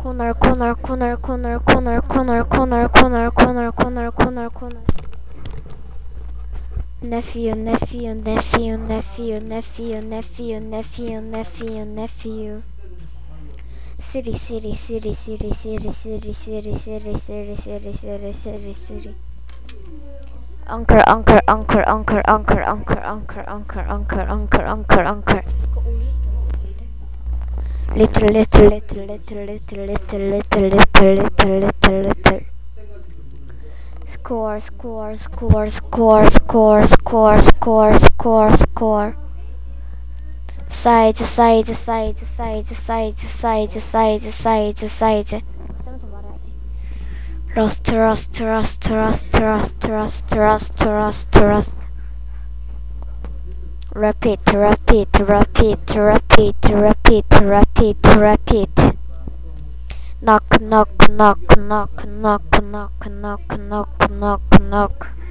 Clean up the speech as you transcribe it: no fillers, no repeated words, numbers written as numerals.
Corner, corner, corner, corner, corner, corner, corner, corner, corner, corner, corner, corner. Nephew, nephew, nephew, nephew, nephew, nephew, nephew, nephew, nephew. City, city, city, city, city, city, city, city, city, city, city, city, city. Anker, anker, anker, anker, anker, anker, anker, anker, anker, anker, anker, anker. Little, little, little, little, little, little, little, little, little, little, little. Score, score, score, score, score, score, score, score, score. Side, side, side, side, side, side, side, side, side. Rust, rust, rust, rust, rust, rust, rust, rust, rust. Repeat, repeat, repeat, repeat, repeat, repeat, repeat. Knock, knock, knock, knock, knock, knock, knock, knock, knock, knock.